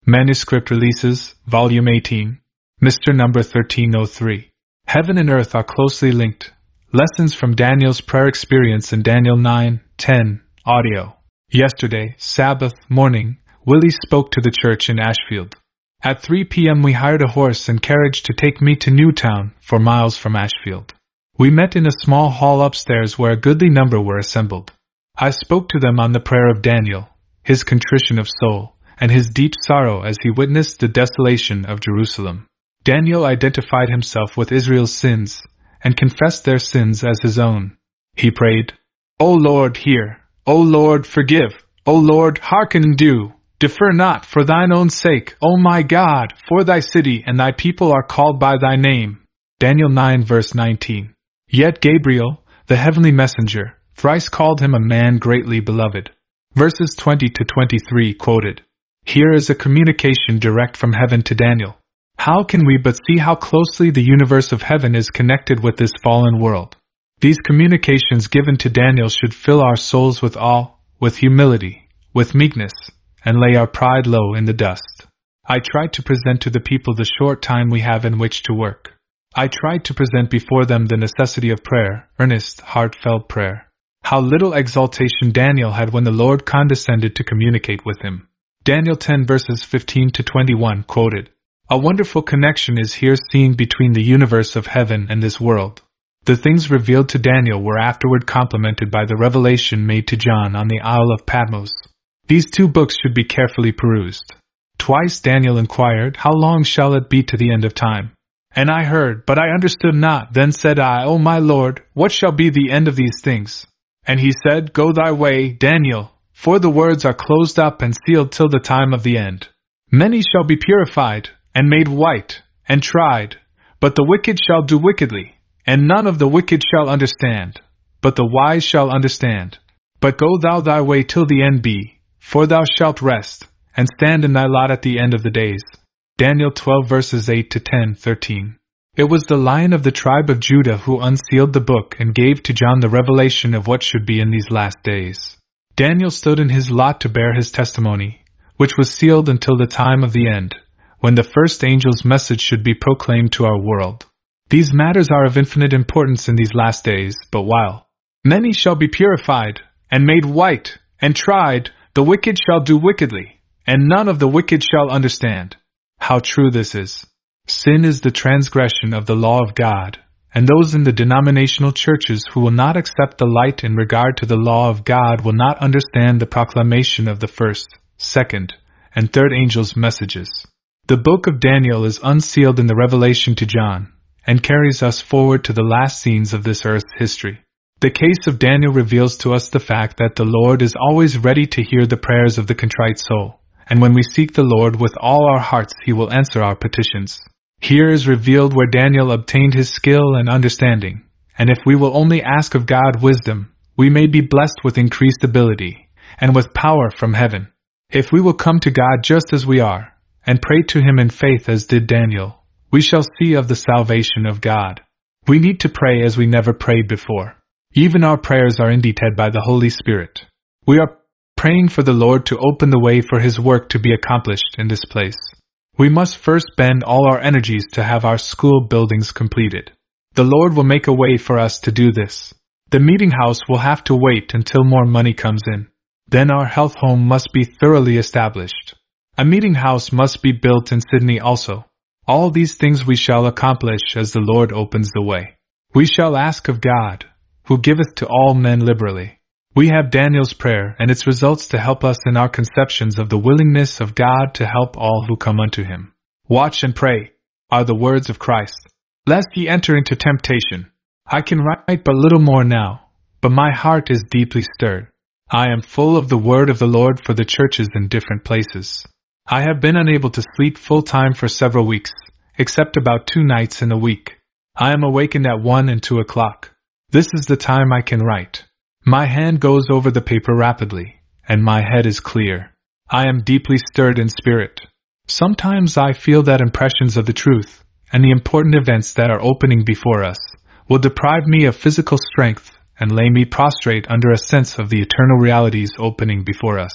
Manuscript Releases, Volume 18, Mr. Number 1303. Heaven and Earth are closely linked. Lessons from Daniel's Prayer Experience in Daniel 9:10, audio. Yesterday, Sabbath morning, Willie spoke to the church in Ashfield. At 3 p.m. we hired a horse and carriage to take me to Newtown, 4 miles from Ashfield. We met in a small hall upstairs where a goodly number were assembled. I spoke to them on the prayer of Daniel, his contrition of soul, and his deep sorrow as he witnessed the desolation of Jerusalem. Daniel identified himself with Israel's sins, and confessed their sins as his own. He prayed, "O Lord, hear! O Lord, forgive! O Lord, hearken and do! Defer not for thine own sake, O my God, for thy city and thy people are called by thy name." Daniel 9 verse 19. Yet Gabriel, the heavenly messenger, thrice called him a man greatly beloved. Verses 20 to 23 quoted. Here is a communication direct from heaven to Daniel. How can we but see how closely the universe of heaven is connected with this fallen world? These communications given to Daniel should fill our souls with awe, with humility, with meekness, and lay our pride low in the dust. I tried to present to the people the short time we have in which to work. I tried to present before them the necessity of prayer, earnest, heartfelt prayer. How little exaltation Daniel had when the Lord condescended to communicate with him. Daniel 10 verses 15 to 21 quoted. A wonderful connection is here seen between the universe of heaven and this world. The things revealed to Daniel were afterward complemented by the revelation made to John on the Isle of Patmos. These two books should be carefully perused. Twice Daniel inquired, "How long shall it be to the end of time?" And I heard, but I understood not. Then said I, "O my Lord, what shall be the end of these things?" And he said, "Go thy way, Daniel, for the words are closed up and sealed till the time of the end. Many shall be purified, and made white, and tried, but the wicked shall do wickedly, and none of the wicked shall understand, but the wise shall understand. But go thou thy way till the end be, for thou shalt rest, and stand in thy lot at the end of the days." Daniel 12 verses 8 to 10-13. It was the Lion of the tribe of Judah who unsealed the book and gave to John the revelation of what should be in these last days. Daniel stood in his lot to bear his testimony, which was sealed until the time of the end, when the first angel's message should be proclaimed to our world. These matters are of infinite importance in these last days, but while many shall be purified, and made white, and tried, the wicked shall do wickedly, and none of the wicked shall understand. How true this is! Sin is the transgression of the law of God, and those in the denominational churches who will not accept the light in regard to the law of God will not understand the proclamation of the first, second, and third angels' messages. The book of Daniel is unsealed in the revelation to John, and carries us forward to the last scenes of this earth's history. The case of Daniel reveals to us the fact that the Lord is always ready to hear the prayers of the contrite soul, and when we seek the Lord with all our hearts He will answer our petitions. Here is revealed where Daniel obtained his skill and understanding, and if we will only ask of God wisdom, we may be blessed with increased ability, and with power from heaven. If we will come to God just as we are, and pray to Him in faith as did Daniel, we shall see of the salvation of God. We need to pray as we never prayed before. Even our prayers are indeed led by the Holy Spirit. We are praying for the Lord to open the way for His work to be accomplished in this place. We must first bend all our energies to have our school buildings completed. The Lord will make a way for us to do this. The meeting house will have to wait until more money comes in. Then our health home must be thoroughly established. A meeting house must be built in Sydney also. All these things we shall accomplish as the Lord opens the way. We shall ask of God, who giveth to all men liberally. We have Daniel's prayer and its results to help us in our conceptions of the willingness of God to help all who come unto Him. Watch and pray are the words of Christ, lest ye enter into temptation. I can write but little more now, but my heart is deeply stirred. I am full of the word of the Lord for the churches in different places. I have been unable to sleep full time for several weeks, except about 2 nights in a week. I am awakened at 1 and 2 o'clock. This is the time I can write. My hand goes over the paper rapidly, and my head is clear. I am deeply stirred in spirit. Sometimes I feel that impressions of the truth, and the important events that are opening before us, will deprive me of physical strength and lay me prostrate under a sense of the eternal realities opening before us.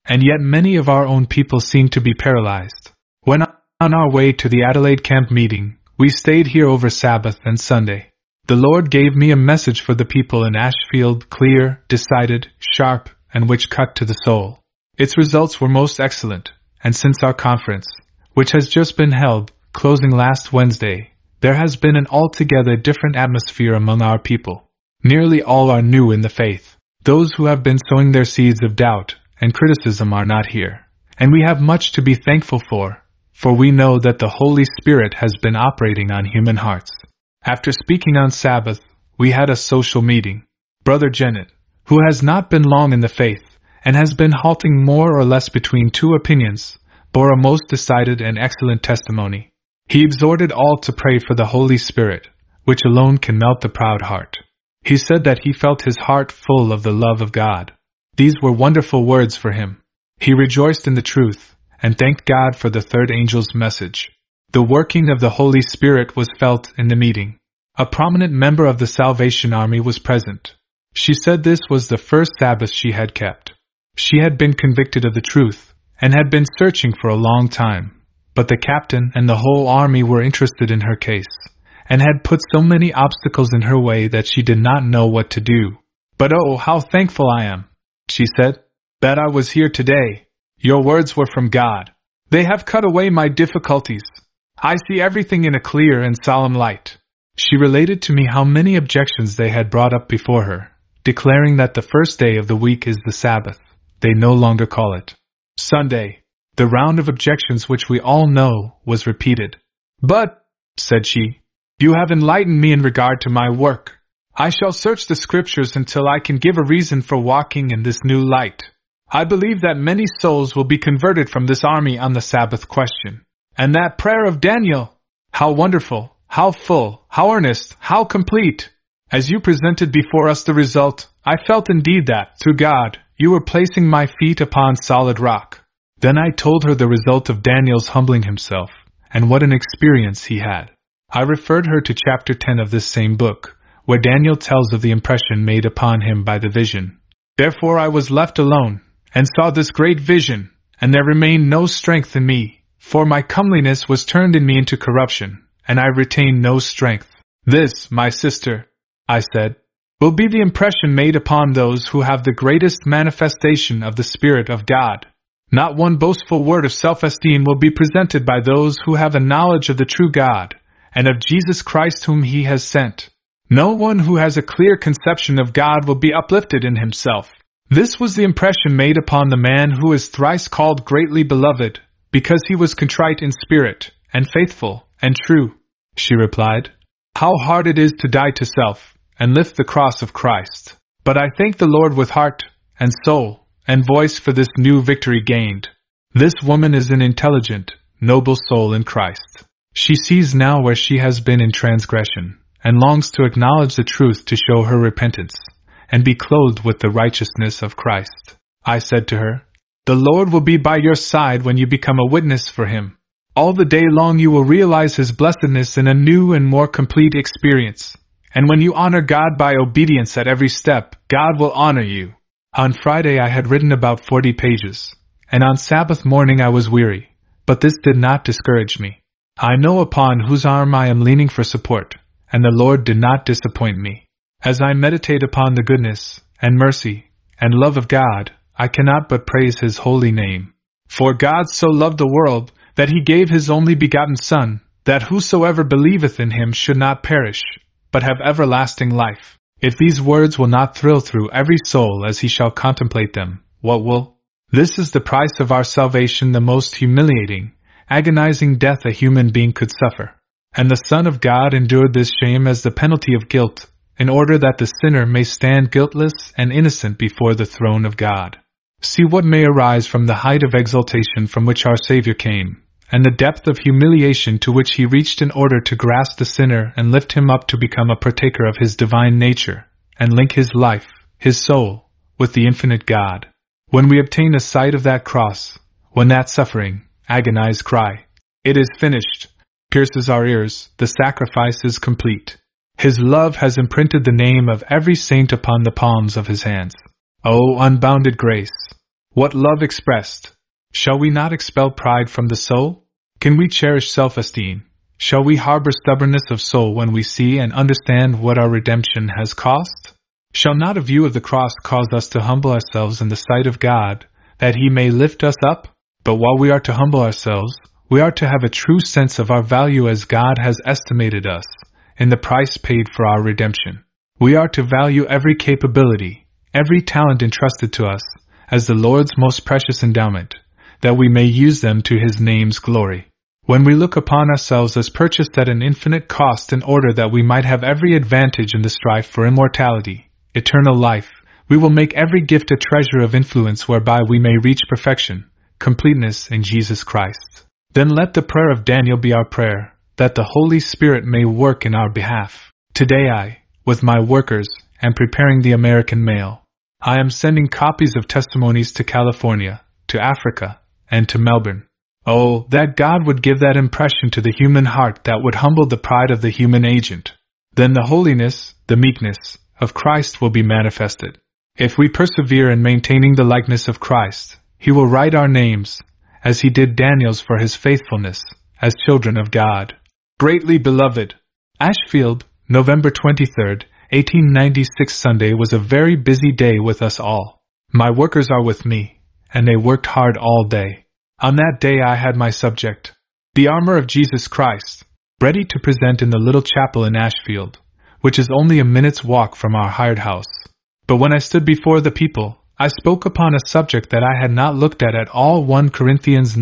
and yet many of our own people seem to be paralyzed. When on our way to the Adelaide camp meeting, we stayed here over Sabbath and Sunday. The Lord gave me a message for the people in Ashfield, clear, decided, sharp, and which cut to the soul. Its results were most excellent, and since our conference, which has just been held, closing last Wednesday, there has been an altogether different atmosphere among our people. Nearly all are new in the faith. Those who have been sowing their seeds of doubt and criticism are not here, and we have much to be thankful for we know that the Holy Spirit has been operating on human hearts. After speaking on Sabbath, we had a social meeting. Brother Jennett, who has not been long in the faith, and has been halting more or less between two opinions, bore a most decided and excellent testimony. He exhorted all to pray for the Holy Spirit, which alone can melt the proud heart. He said that he felt his heart full of the love of God. These were wonderful words for him. He rejoiced in the truth, and thanked God for the third angel's message. The working of the Holy Spirit was felt in the meeting. A prominent member of the Salvation Army was present. She said this was the first Sabbath she had kept. She had been convicted of the truth, and had been searching for a long time, but the captain and the whole army were interested in her case, and had put so many obstacles in her way that she did not know what to do. But oh, how thankful I am, she said, that I was here today. Your words were from God. They have cut away my difficulties. I see everything in a clear and solemn light. She related to me how many objections they had brought up before her, declaring that the first day of the week is the Sabbath. They no longer call it Sunday. The round of objections which we all know was repeated. But, said she, you have enlightened me in regard to my work. I shall search the Scriptures until I can give a reason for walking in this new light. I believe that many souls will be converted from this army on the Sabbath question. And that prayer of Daniel, how wonderful, how full, how earnest, how complete. As you presented before us the result, I felt indeed that, through God, you were placing my feet upon solid rock. Then I told her the result of Daniel's humbling himself, and what an experience he had. I referred her to chapter 10 of this same book, where Daniel tells of the impression made upon him by the vision. Therefore I was left alone, and saw this great vision, and there remained no strength in me, for my comeliness was turned in me into corruption, and I retained no strength. This, my sister, I said, will be the impression made upon those who have the greatest manifestation of the Spirit of God. Not one boastful word of self-esteem will be presented by those who have a knowledge of the true God, and of Jesus Christ whom He has sent. No one who has a clear conception of God will be uplifted in himself. This was the impression made upon the man who is thrice called greatly beloved, because he was contrite in spirit, and faithful, and true. She replied, how hard it is to die to self, and lift the cross of Christ. But I thank the Lord with heart, and soul, and voice for this new victory gained. This woman is an intelligent, noble soul in Christ. She sees now where she has been in transgression, and longs to acknowledge the truth to show her repentance, and be clothed with the righteousness of Christ. I said to her, the Lord will be by your side when you become a witness for Him. All the day long you will realize His blessedness in a new and more complete experience. And when you honor God by obedience at every step, God will honor you. On Friday I had written about 40 pages, and on Sabbath morning I was weary, but this did not discourage me. I know upon whose arm I am leaning for support, and the Lord did not disappoint me. As I meditate upon the goodness, and mercy, and love of God, I cannot but praise His holy name. For God so loved the world, that He gave His only begotten Son, that whosoever believeth in Him should not perish, but have everlasting life. If these words will not thrill through every soul as he shall contemplate them, what will? This is the price of our salvation, the most humiliating, agonizing death a human being could suffer. And the Son of God endured this shame as the penalty of guilt, in order that the sinner may stand guiltless and innocent before the throne of God. See what may arise from the height of exaltation from which our Savior came, and the depth of humiliation to which He reached in order to grasp the sinner and lift him up to become a partaker of His divine nature, and link his life, his soul, with the infinite God. When we obtain a sight of that cross, when that suffering, agonized cry, "It is finished," pierces our ears, the sacrifice is complete. His love has imprinted the name of every saint upon the palms of His hands. Oh, unbounded grace! What love expressed! Shall we not expel pride from the soul? Can we cherish self-esteem? Shall we harbor stubbornness of soul when we see and understand what our redemption has cost? Shall not a view of the cross cause us to humble ourselves in the sight of God, that He may lift us up? But while we are to humble ourselves, we are to have a true sense of our value as God has estimated us, in the price paid for our redemption. We are to value every capability, every talent entrusted to us, as the Lord's most precious endowment, that we may use them to His name's glory. When we look upon ourselves as purchased at an infinite cost in order that we might have every advantage in the strife for immortality, eternal life, we will make every gift a treasure of influence whereby we may reach perfection, completeness in Jesus Christ. Then let the prayer of Daniel be our prayer, that the Holy Spirit may work in our behalf. Today I, with my workers, am preparing the American mail. I am sending copies of testimonies to California, to Africa, and to Melbourne. Oh, that God would give that impression to the human heart that would humble the pride of the human agent. Then the holiness, the meekness, of Christ will be manifested. If we persevere in maintaining the likeness of Christ, He will write our names, as He did Daniel's for his faithfulness, as children of God. Greatly beloved. Ashfield, November 23, 1896 Sunday was a very busy day with us all. My workers are with me, and they worked hard all day. On that day I had my subject, the armor of Jesus Christ, ready to present in the little chapel in Ashfield, which is only a minute's walk from our hired house. But when I stood before the people, I spoke upon a subject that I had not looked at all. 1 Corinthians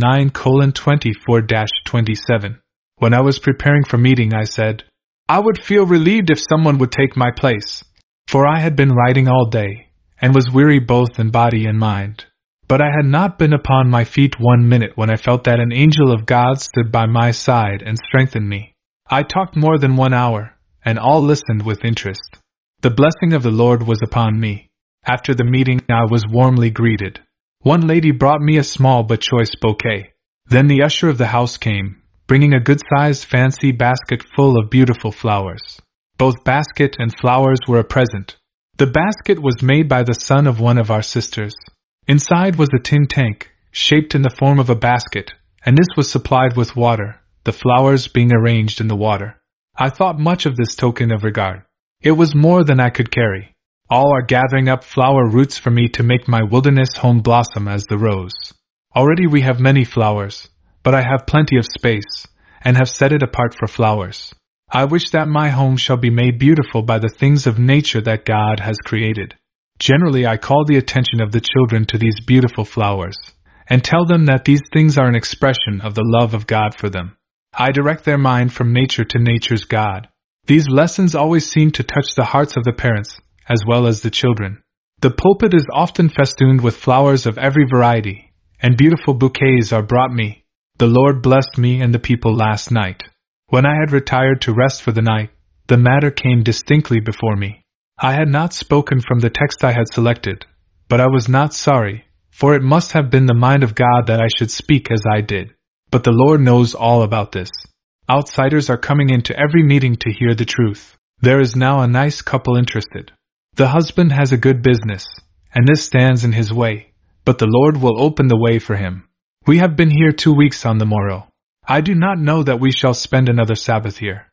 9:24-27. When I was preparing for meeting, I said, I would feel relieved if someone would take my place, for I had been riding all day, and was weary both in body and mind. But I had not been upon my feet 1 minute when I felt that an angel of God stood by my side and strengthened me. I talked more than 1 hour, and all listened with interest. The blessing of the Lord was upon me. After the meeting I was warmly greeted. One lady brought me a small but choice bouquet. Then the usher of the house came, bringing a good-sized fancy basket full of beautiful flowers. Both basket and flowers were a present. The basket was made by the son of one of our sisters. Inside was a tin tank, shaped in the form of a basket, and this was supplied with water, the flowers being arranged in the water. I thought much of this token of regard. It was more than I could carry. All are gathering up flower roots for me to make my wilderness home blossom as the rose. Already we have many flowers, but I have plenty of space, and have set it apart for flowers. I wish that my home shall be made beautiful by the things of nature that God has created. Generally I call the attention of the children to these beautiful flowers, and tell them that these things are an expression of the love of God for them. I direct their mind from nature to nature's God. These lessons always seem to touch the hearts of the parents, as well as the children. The pulpit is often festooned with flowers of every variety, and beautiful bouquets are brought me. The Lord blessed me and the people last night. When I had retired to rest for the night, the matter came distinctly before me. I had not spoken from the text I had selected, but I was not sorry, for it must have been the mind of God that I should speak as I did. But the Lord knows all about this. Outsiders are coming into every meeting to hear the truth. There is now a nice couple interested. The husband has a good business, and this stands in his way, but the Lord will open the way for him. We have been here 2 weeks on the morrow. I do not know that we shall spend another Sabbath here.